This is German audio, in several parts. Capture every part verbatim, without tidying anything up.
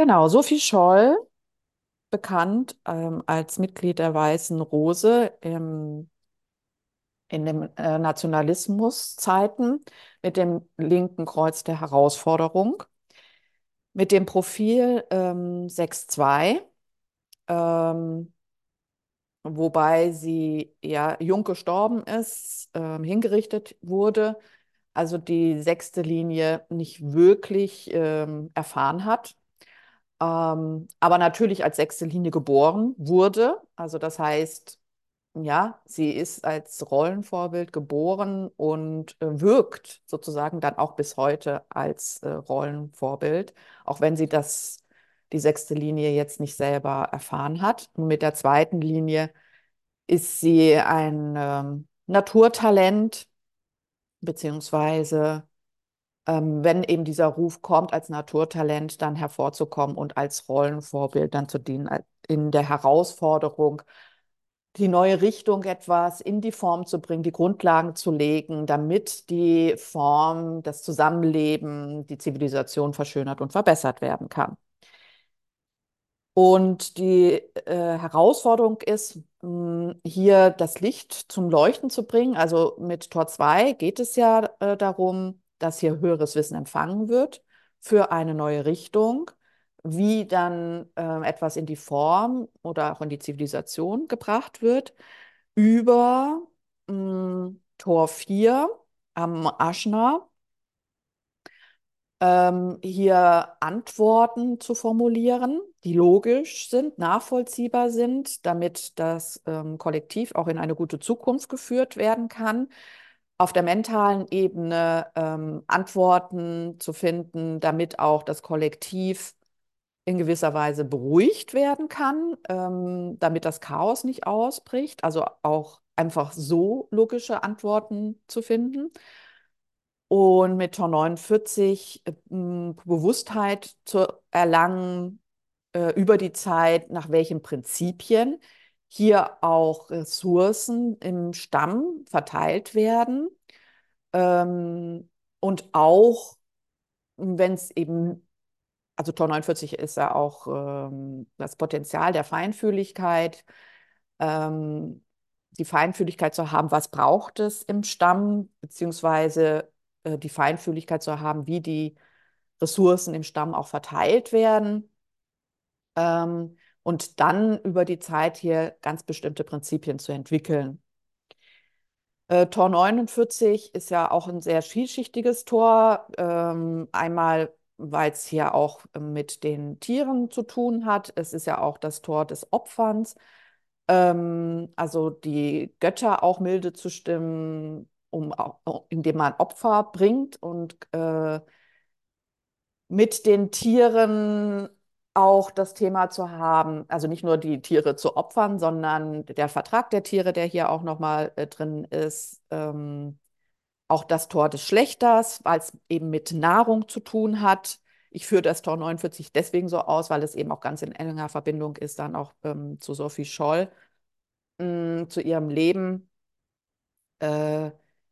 Genau, Sophie Scholl, bekannt ähm, als Mitglied der Weißen Rose im, in den äh, Nationalismuszeiten mit dem linken Kreuz der Herausforderung, mit dem Profil ähm, sechs zwei, ähm, wobei sie ja jung gestorben ist, ähm, hingerichtet wurde, also die sechste Linie nicht wirklich ähm, erfahren hat. Ähm, aber natürlich als sechste Linie geboren wurde. Also das heißt, ja, sie ist als Rollenvorbild geboren und äh, wirkt sozusagen dann auch bis heute als äh, Rollenvorbild, auch wenn sie das, die sechste Linie jetzt nicht selber erfahren hat. Und mit der zweiten Linie ist sie ein ähm, Naturtalent, beziehungsweise ähm, wenn eben dieser Ruf kommt, als Naturtalent dann hervorzukommen und als Rollenvorbild dann zu dienen, als- in der Herausforderung, die neue Richtung etwas in die Form zu bringen, die Grundlagen zu legen, damit die Form, das Zusammenleben, die Zivilisation verschönert und verbessert werden kann. Und die äh, Herausforderung ist, mh, hier das Licht zum Leuchten zu bringen. Also mit Tor zwei geht es ja äh, darum, dass hier höheres Wissen empfangen wird für eine neue Richtung, wie dann äh, etwas in die Form oder auch in die Zivilisation gebracht wird, über mh, Tor vier am Aschna ähm, hier Antworten zu formulieren, die logisch sind, nachvollziehbar sind, damit das ähm, Kollektiv auch in eine gute Zukunft geführt werden kann. Auf der mentalen Ebene ähm, Antworten zu finden, damit auch das Kollektiv in gewisser Weise beruhigt werden kann, ähm, damit das Chaos nicht ausbricht. Also auch einfach so logische Antworten zu finden. Und mit Tor neunundvierzig äh, m, Bewusstheit zu erlangen äh, über die Zeit, nach welchen Prinzipien hier auch Ressourcen im Stamm verteilt werden. Ähm, und auch, wenn es eben, also Tor neunundvierzig ist ja auch ähm, das Potenzial der Feinfühligkeit, ähm, die Feinfühligkeit zu haben, was braucht es im Stamm, beziehungsweise äh, die Feinfühligkeit zu haben, wie die Ressourcen im Stamm auch verteilt werden. Ähm, und dann über die Zeit hier ganz bestimmte Prinzipien zu entwickeln. Äh, Tor neunundvierzig ist ja auch ein sehr vielschichtiges Tor. Ähm, einmal, weil es hier auch ähm, mit den Tieren zu tun hat. Es ist ja auch das Tor des Opferns, ähm, also die Götter auch milde zu stimmen, um, auch- indem man Opfer bringt und äh, mit den Tieren auch das Thema zu haben, also nicht nur die Tiere zu opfern, sondern der Vertrag der Tiere, der hier auch nochmal äh, drin ist, ähm, auch das Tor des Schlächters, weil es eben mit Nahrung zu tun hat. Ich führe das Tor neunundvierzig deswegen so aus, weil es eben auch ganz in enger Verbindung ist dann auch ähm, zu Sophie Scholl, mh, zu ihrem Leben, äh,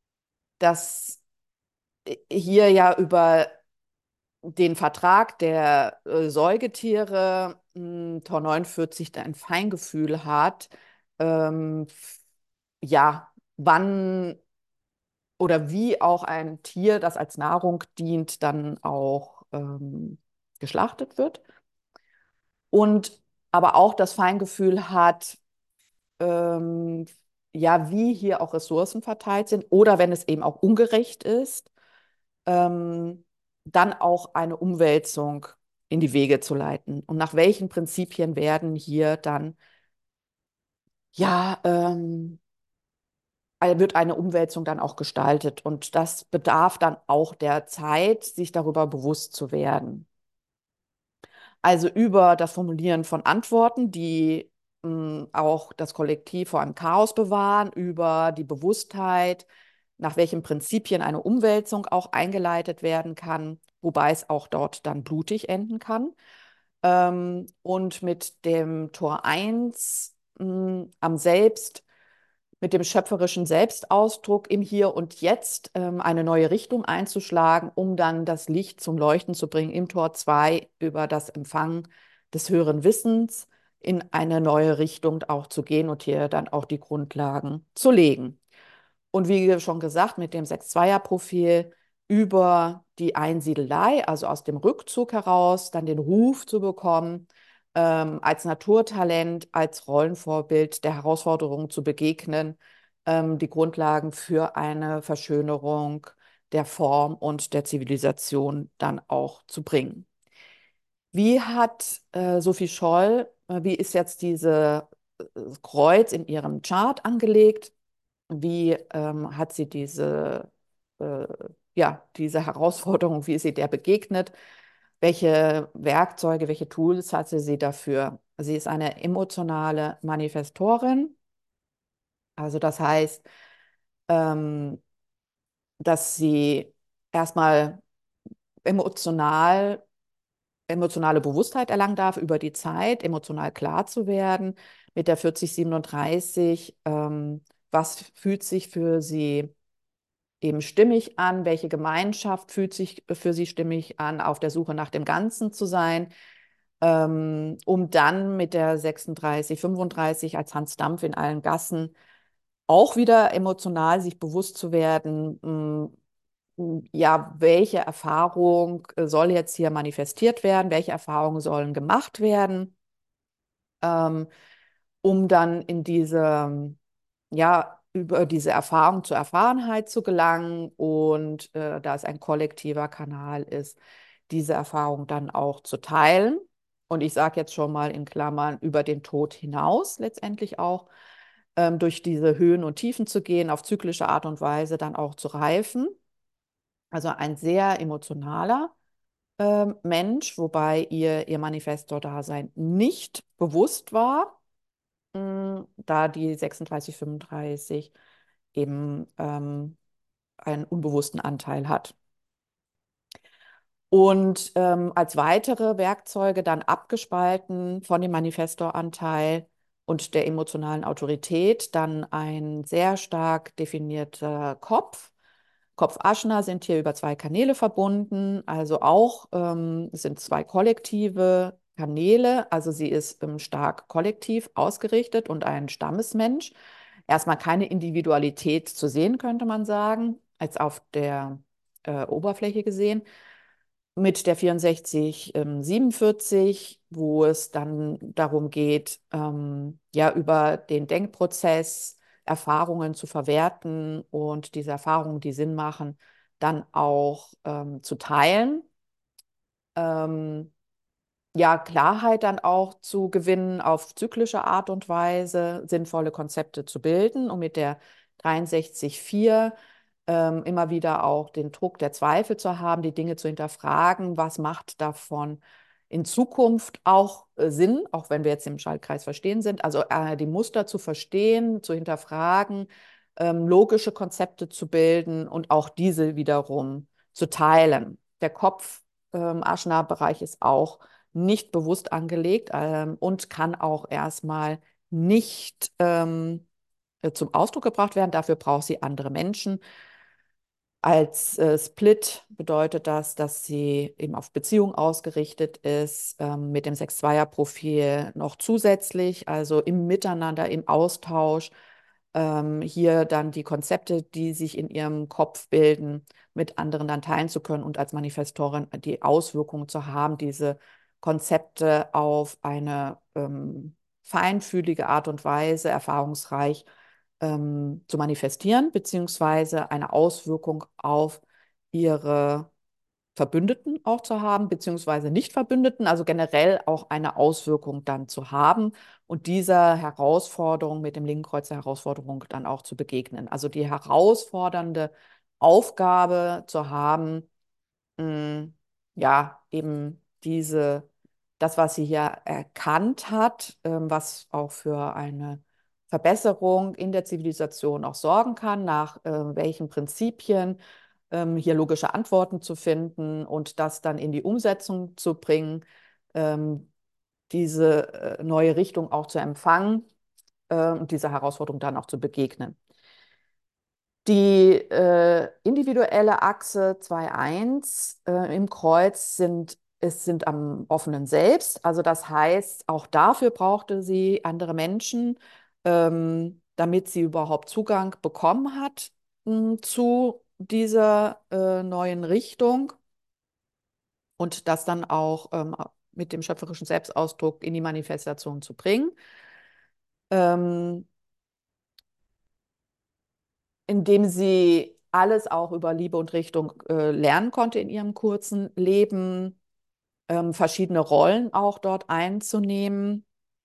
dass hier ja über den Vertrag der äh, Säugetiere mh, Tor neunundvierzig da ein Feingefühl hat, ähm, f- ja, wann oder wie auch ein Tier, das als Nahrung dient, dann auch ähm, geschlachtet wird. Und aber auch das Feingefühl hat, ähm, ja, wie hier auch Ressourcen verteilt sind oder wenn es eben auch ungerecht ist, ähm, dann auch eine Umwälzung in die Wege zu leiten. Und nach welchen Prinzipien werden hier dann, ja, ähm, äh, wird eine Umwälzung dann auch gestaltet. Und das bedarf dann auch der Zeit, sich darüber bewusst zu werden. Also über das Formulieren von Antworten, die mh, auch das Kollektiv vor einem Chaos bewahren, über die Bewusstheit, nach welchen Prinzipien eine Umwälzung auch eingeleitet werden kann, wobei es auch dort dann blutig enden kann. Ähm, und mit dem Tor eins mh, am Selbst mit dem schöpferischen Selbstausdruck im Hier und Jetzt ähm, eine neue Richtung einzuschlagen, um dann das Licht zum Leuchten zu bringen im Tor zwei über das Empfangen des höheren Wissens in eine neue Richtung auch zu gehen und hier dann auch die Grundlagen zu legen. Und wie schon gesagt, mit dem sechs zwei profil über die Einsiedelei, also aus dem Rückzug heraus, dann den Ruf zu bekommen, ähm, als Naturtalent, als Rollenvorbild der Herausforderungen zu begegnen, ähm, die Grundlagen für eine Verschönerung der Form und der Zivilisation dann auch zu bringen. Wie hat äh, Sophie Scholl, äh, wie ist jetzt diese äh, Kreuz in ihrem Chart angelegt? Wie ähm, hat sie diese, äh, ja, diese Herausforderung, wie ist sie der begegnet? Welche Werkzeuge, welche Tools hatte sie dafür? Sie ist eine emotionale Manifestorin. Also das heißt, ähm, dass sie erstmal emotional, emotionale Bewusstheit erlangen darf über die Zeit, emotional klar zu werden mit der vierzig siebenunddreißig. Ähm, was fühlt sich für sie eben stimmig an, welche Gemeinschaft fühlt sich für sie stimmig an, auf der Suche nach dem Ganzen zu sein, ähm, um dann mit der sechsunddreißig, fünfunddreißig als Hans Dampf in allen Gassen auch wieder emotional sich bewusst zu werden, mh, ja, welche Erfahrung äh, soll jetzt hier manifestiert werden, welche Erfahrungen sollen gemacht werden, ähm, um dann in diese, ja, über diese Erfahrung zur Erfahrenheit zu gelangen und äh, da es ein kollektiver Kanal ist, diese Erfahrung dann auch zu teilen. Und ich sage jetzt schon mal in Klammern über den Tod hinaus letztendlich auch, ähm, durch diese Höhen und Tiefen zu gehen, auf zyklische Art und Weise dann auch zu reifen. Also ein sehr emotionaler ähm, Mensch, wobei ihr ihr Manifestor-Dasein nicht bewusst war, mh, da die sechsunddreißig, fünfunddreißig eben ähm, einen unbewussten Anteil hat. Und ähm, als weitere Werkzeuge dann abgespalten von dem Manifestoranteil und der emotionalen Autorität dann ein sehr stark definierter Kopf. Kopf-Aschna sind hier über zwei Kanäle verbunden, also auch ähm, es sind zwei kollektive Kanäle, also sie ist ähm, stark kollektiv ausgerichtet und ein Stammesmensch. Erstmal keine Individualität zu sehen, könnte man sagen, als auf der äh, Oberfläche gesehen mit der vierundsechzig ähm, siebenundvierzig, wo es dann darum geht, ähm, ja, über den Denkprozess Erfahrungen zu verwerten und diese Erfahrungen, die Sinn machen, dann auch ähm, zu teilen. Ähm, ja, Klarheit dann auch zu gewinnen auf zyklische Art und Weise, sinnvolle Konzepte zu bilden und mit der dreiundsechzig vier ähm, immer wieder auch den Druck der Zweifel zu haben, die Dinge zu hinterfragen, was macht davon in Zukunft auch äh, Sinn, auch wenn wir jetzt im Schaltkreis verstehen sind, also äh, die Muster zu verstehen, zu hinterfragen, ähm, logische Konzepte zu bilden und auch diese wiederum zu teilen. Der Kopf, ähm, Aschna-Bereich ist auch nicht bewusst angelegt ähm, und kann auch erstmal nicht ähm, äh, zum Ausdruck gebracht werden. Dafür braucht sie andere Menschen. Als äh, Split bedeutet das, dass sie eben auf Beziehung ausgerichtet ist, ähm, mit dem sechs zwei profil noch zusätzlich, also im Miteinander, im Austausch, ähm, hier dann die Konzepte, die sich in ihrem Kopf bilden, mit anderen dann teilen zu können und als Manifestorin die Auswirkungen zu haben, diese Konzepte auf eine ähm, feinfühlige Art und Weise, erfahrungsreich ähm, zu manifestieren, beziehungsweise eine Auswirkung auf ihre Verbündeten auch zu haben, beziehungsweise Nicht-Verbündeten, also generell auch eine Auswirkung dann zu haben und dieser Herausforderung mit dem linken Kreuz der Herausforderung dann auch zu begegnen. Also die herausfordernde Aufgabe zu haben, mh, ja, eben diese, das, was sie hier erkannt hat, ähm, was auch für eine Verbesserung in der Zivilisation auch sorgen kann, nach äh, welchen Prinzipien ähm, hier logische Antworten zu finden und das dann in die Umsetzung zu bringen, ähm, diese äh, neue Richtung auch zu empfangen äh, und dieser Herausforderung dann auch zu begegnen. Die äh, individuelle Achse zwei Punkt eins äh, im Kreuz sind, es sind am offenen Selbst. Also das heißt, auch dafür brauchte sie andere Menschen, ähm, damit sie überhaupt Zugang bekommen hat mh, zu dieser äh, neuen Richtung und das dann auch ähm, mit dem schöpferischen Selbstausdruck in die Manifestation zu bringen. Ähm, indem sie alles auch über Liebe und Richtung äh, lernen konnte in ihrem kurzen Leben, ähm, verschiedene Rollen auch dort einzunehmen.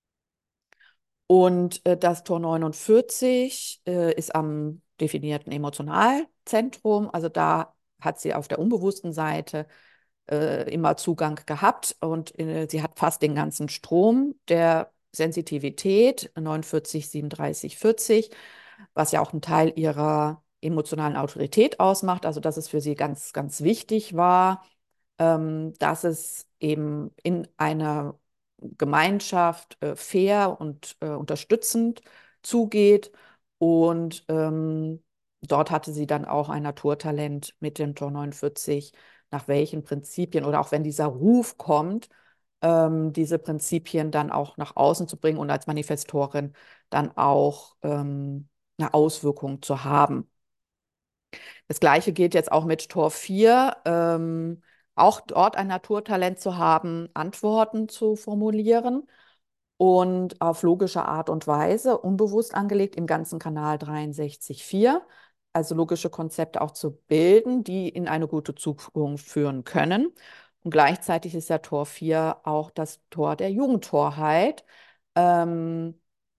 Und äh, das Tor neunundvierzig äh, ist am definierten Emotionalzentrum. Also da hat sie auf der unbewussten Seite äh, immer Zugang gehabt und äh, sie hat fast den ganzen Strom der Sensitivität, neunundvierzig, siebenunddreißig, vierzig, was ja auch ein Teil ihrer emotionalen Autorität ausmacht. Also dass es für sie ganz, ganz wichtig war, ähm, dass es eben in einer Gemeinschaft äh, fair und äh, unterstützend zugeht. Und ähm, dort hatte sie dann auch ein Naturtalent mit dem Tor neunundvierzig, nach welchen Prinzipien oder auch wenn dieser Ruf kommt, ähm, diese Prinzipien dann auch nach außen zu bringen und als Manifestorin dann auch ähm, eine Auswirkung zu haben. Das Gleiche gilt jetzt auch mit Tor vier, ähm, auch dort ein Naturtalent zu haben, Antworten zu formulieren und auf logische Art und Weise, unbewusst angelegt im ganzen Kanal dreiundsechzig Komma vier, also logische Konzepte auch zu bilden, die in eine gute Zukunft führen können. Und gleichzeitig ist ja Tor vier auch das Tor der Jugendtorheit. Ähm,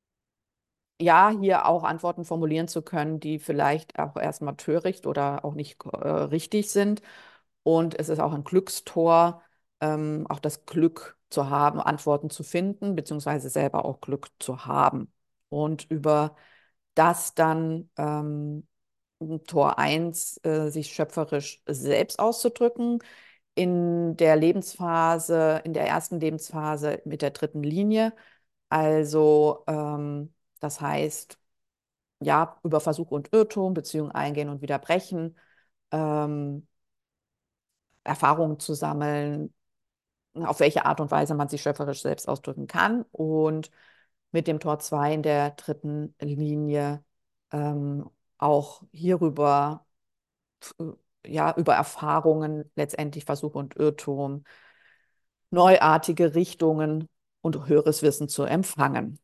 ja, hier auch Antworten formulieren zu können, die vielleicht auch erstmal töricht oder auch nicht äh, richtig sind. Und es ist auch ein Glückstor, ähm, auch das Glück zu haben, Antworten zu finden, beziehungsweise selber auch Glück zu haben. Und über das dann ähm, Tor eins äh, sich schöpferisch selbst auszudrücken, in der Lebensphase, in der ersten Lebensphase mit der dritten Linie. Also ähm, das heißt, ja, über Versuch und Irrtum, Beziehungen eingehen und wieder brechen, ähm, Erfahrungen zu sammeln, auf welche Art und Weise man sich schöpferisch selbst ausdrücken kann. Und mit dem Tor zwei in der dritten Linie ähm, auch hierüber, äh, ja, über Erfahrungen, letztendlich Versuch und Irrtum, neuartige Richtungen und höheres Wissen zu empfangen.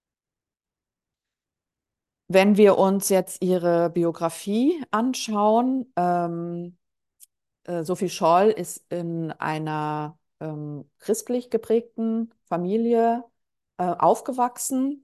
Wenn wir uns jetzt ihre Biografie anschauen, ähm, äh, Sophie Scholl ist in einer ähm, christlich geprägten Familie äh, aufgewachsen.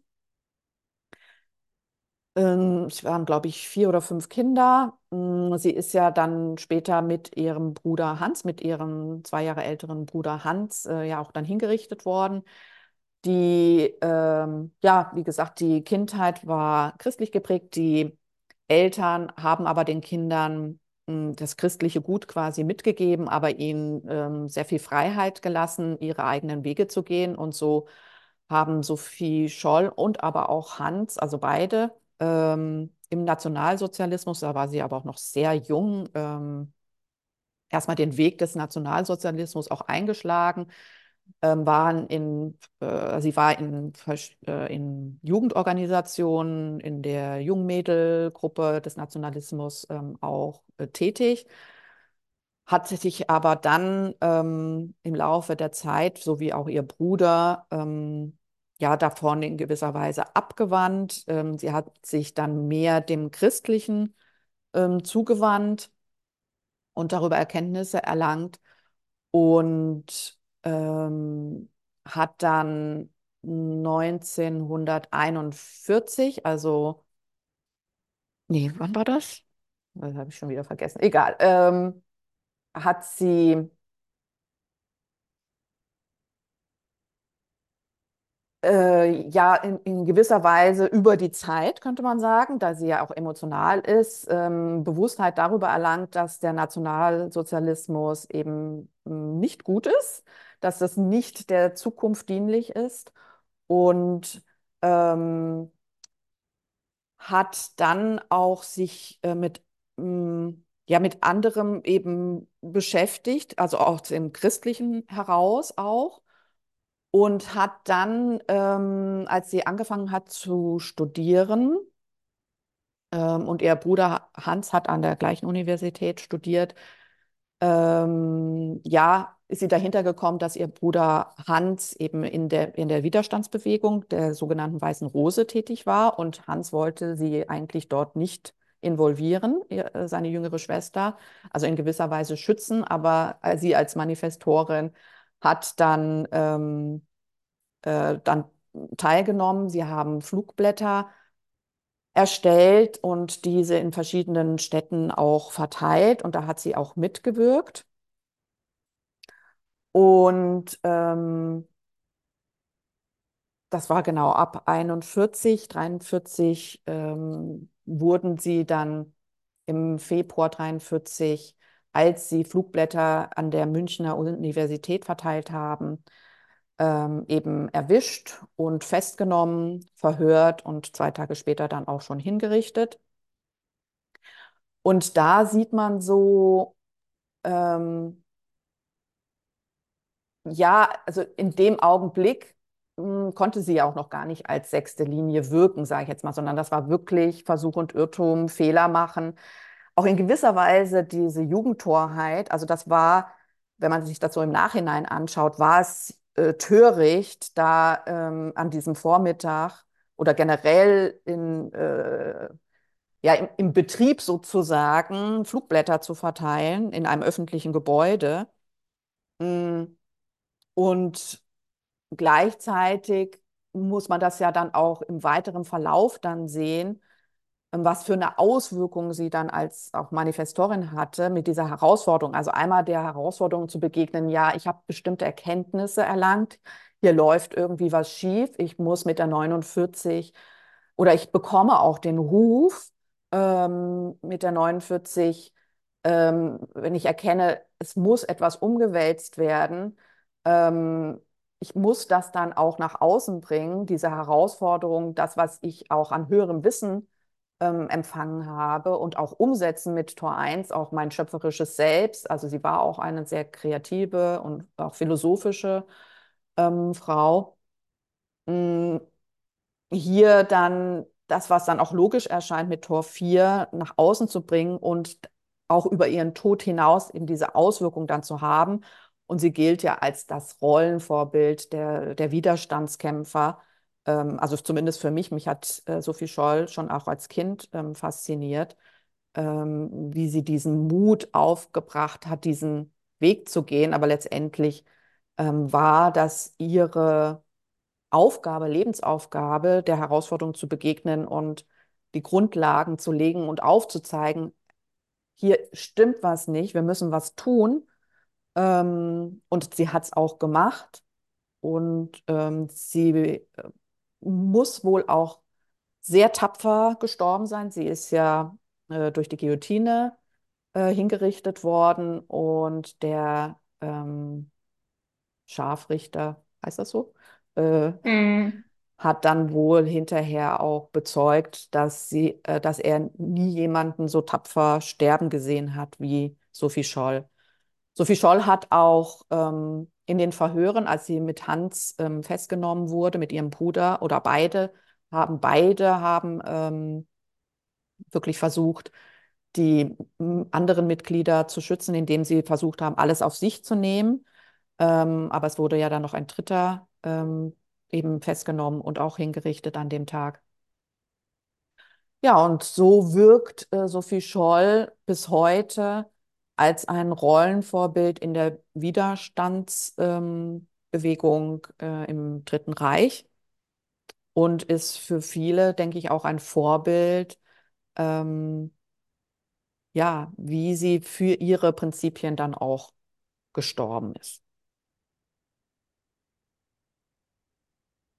Ähm, es waren, glaube ich, vier oder fünf Kinder. Mm, Sie ist ja dann später mit ihrem Bruder Hans, mit ihrem zwei Jahre älteren Bruder Hans, äh, ja auch dann hingerichtet worden. Die, ähm, ja, wie gesagt, die Kindheit war christlich geprägt. Die Eltern haben aber den Kindern mh, das christliche Gut quasi mitgegeben, aber ihnen ähm, sehr viel Freiheit gelassen, ihre eigenen Wege zu gehen. Und so haben Sophie Scholl und aber auch Hans, also beide, ähm, im Nationalsozialismus, da war sie aber auch noch sehr jung, ähm, erstmal den Weg des Nationalsozialismus auch eingeschlagen, ähm, waren in, äh, sie war in, vers- äh, in Jugendorganisationen, in der Jungmädelgruppe des Nationalismus ähm, auch äh, tätig, hat sich aber dann ähm, im Laufe der Zeit, so wie auch ihr Bruder, ähm, ja, davon in gewisser Weise abgewandt. Ähm, sie hat sich dann mehr dem Christlichen ähm, zugewandt und darüber Erkenntnisse erlangt und ähm, hat dann neunzehnhunderteinundvierzig, also, nee, wann war das? Das habe ich schon wieder vergessen. Egal. Ähm, hat sie äh, ja in, in gewisser Weise über die Zeit, könnte man sagen, da sie ja auch emotional ist, ähm, Bewusstheit darüber erlangt, dass der Nationalsozialismus eben ähm, nicht gut ist, dass das nicht der Zukunft dienlich ist und ähm, hat dann auch sich äh, mit, mh, ja, mit anderem eben beschäftigt, also auch im Christlichen heraus auch. Und hat dann, ähm, als sie angefangen hat zu studieren, ähm, und ihr Bruder Hans hat an der gleichen Universität studiert, ähm, ja, ist sie dahinter gekommen, dass ihr Bruder Hans eben in der, in der Widerstandsbewegung der sogenannten Weißen Rose tätig war. Und Hans wollte sie eigentlich dort nicht involvieren, ihr, äh, seine jüngere Schwester, also in gewisser Weise schützen. Aber äh, sie als Manifestorin hat dann, ähm, äh, dann teilgenommen. Sie haben Flugblätter erstellt und diese in verschiedenen Städten auch verteilt. Und da hat sie auch mitgewirkt. Und ähm, das war genau ab einundvierzig, dreiundvierzig ähm, wurden sie dann im Februar dreiundvierzig, als sie Flugblätter an der Münchner Universität verteilt haben, ähm, eben erwischt und festgenommen, verhört und zwei Tage später dann auch schon hingerichtet. Und da sieht man so, ähm, ja, also in dem Augenblick mh, konnte sie ja auch noch gar nicht als sechste Linie wirken, sage ich jetzt mal, sondern das war wirklich Versuch und Irrtum, Fehler machen. Auch in gewisser Weise diese Jugendtorheit, also das war, wenn man sich das so im Nachhinein anschaut, war es äh, töricht, da ähm, an diesem Vormittag oder generell in, äh, ja, im, im Betrieb sozusagen Flugblätter zu verteilen in einem öffentlichen Gebäude. Mm, Und gleichzeitig muss man das ja dann auch im weiteren Verlauf dann sehen, ähm, was für eine Auswirkung sie dann als auch Manifestorin hatte mit dieser Herausforderung. Also einmal der Herausforderung zu begegnen, ja, ich habe bestimmte Erkenntnisse erlangt, hier läuft irgendwie was schief, ich muss mit der neunundvierzig oder ich bekomme auch den Ruf ähm, mit der neunundvierzig, ähm, wenn ich erkenne, es muss etwas umgewälzt werden, ähm, ich muss das dann auch nach außen bringen, diese Herausforderung, das, was ich auch an höherem Wissen ähm, empfangen habe und auch umsetzen mit Tor eins, auch mein schöpferisches Selbst. Also sie war auch eine sehr kreative und auch philosophische ähm, Frau. Mm, Hier dann das, was dann auch logisch erscheint, mit Tor vier nach außen zu bringen und auch über ihren Tod hinaus eben diese Auswirkung dann zu haben. Und sie gilt ja als das Rollenvorbild der, der Widerstandskämpfer. Ähm, also zumindest für mich, mich hat äh, Sophie Scholl schon auch als Kind ähm, fasziniert, ähm, wie sie diesen Mut aufgebracht hat, diesen Weg zu gehen. Aber letztendlich ähm, war das ihre Aufgabe, Lebensaufgabe, der Herausforderung zu begegnen und die Grundlagen zu legen und aufzuzeigen, hier stimmt was nicht, wir müssen was tun. Ähm, und sie hat es auch gemacht. Und ähm, sie äh, muss wohl auch sehr tapfer gestorben sein. Sie ist ja äh, durch die Guillotine äh, hingerichtet worden und der ähm, Scharfrichter, heißt das so? Äh, Mm. hat dann wohl hinterher auch bezeugt, dass sie, äh, dass er nie jemanden so tapfer sterben gesehen hat wie Sophie Scholl. Sophie Scholl hat auch ähm, in den Verhören, als sie mit Hans ähm, festgenommen wurde, mit ihrem Bruder oder beide, haben beide haben ähm, wirklich versucht, die m, anderen Mitglieder zu schützen, indem sie versucht haben, alles auf sich zu nehmen. Ähm, aber es wurde ja dann noch ein dritter ähm, eben festgenommen und auch hingerichtet an dem Tag. Ja, und so wirkt äh, Sophie Scholl bis heute als ein Rollenvorbild in der Widerstandsbewegung ähm, Bewegung, äh, im Dritten Reich und ist für viele, denke ich, auch ein Vorbild, ähm, ja, wie sie für ihre Prinzipien dann auch gestorben ist.